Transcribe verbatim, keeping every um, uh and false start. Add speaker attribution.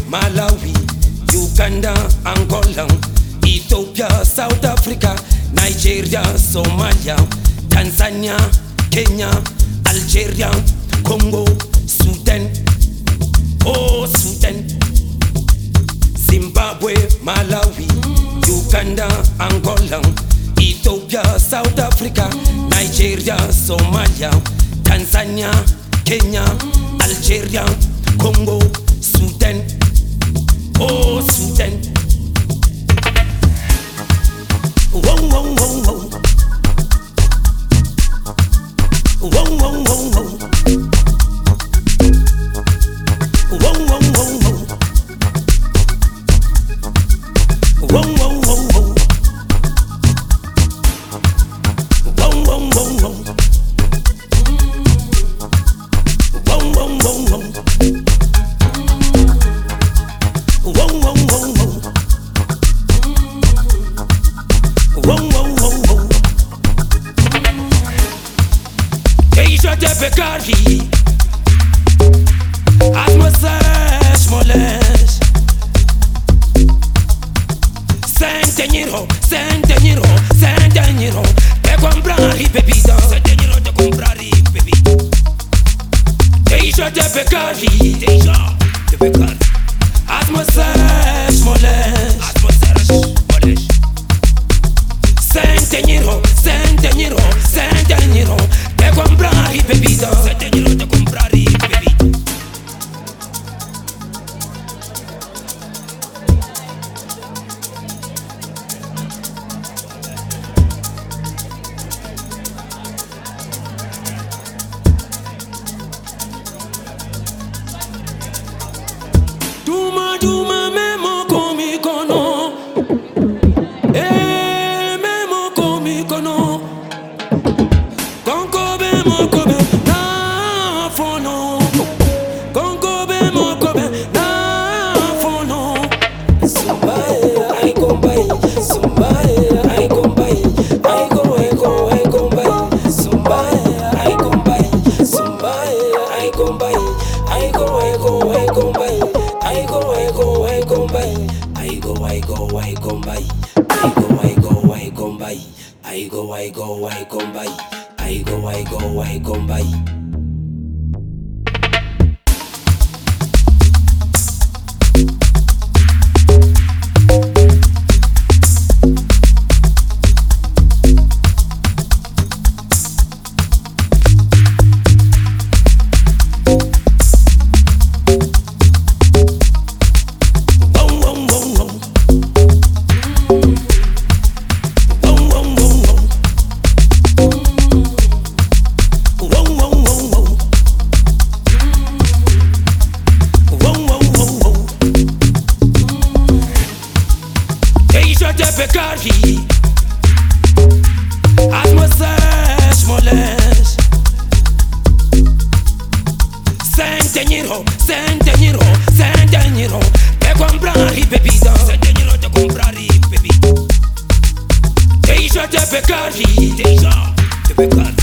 Speaker 1: Malawi, Uganda, Angola, Ethiopia, South Africa, Nigeria, Somalia, Tanzania, Kenya, Algeria, Congo, Sudan, oh Sudan, Zimbabwe, Malawi, Uganda, Angola, Ethiopia, South Africa, Nigeria, Somalia, Tanzania, Kenya, Algeria, Congo, Sudan, oh Sudan. Whoa, whoa, whoa, whoa. Whoa, whoa, whoa, whoa. Whoa, whoa, whoa, whoa. Whoa, whoa, whoa, whoa. Whoa, whoa, whoa, whoa. Whoa, whoa, whoa, whoa. Whoa, whoa, whoa, whoa. Whoa, whoa, whoa, whoa. Deja de pecari, atmosfera moles. Centeñero, centeñero, centeñero, te comprari bebida, centeñero te comprari bebida. Deja de pecari, deja de pecari, atmosfera moles, atmosfera moles. Centeñero, centeñero, centeñero, te comprari bebida, centeñero te comprari bebida. Duma duma memo komi kono, eh memo komi kono, konko be mo kobe na fono, konko be mo kobe na fono. Somebody I come by, somebody I come by, I go I go I come by, somebody I come by, somebody I come by, I go I go I come by. I go, I go, I come by. I go, I go, I come by. I go, I go, I come by. I go, I go, I come by. I go, I go, I come by. Pecari, atmosfera moles. Centeñero, centeñero, centeñero, te comprari bebida, centeñero te comprari bebida. Deja de pecari, deja de pecari.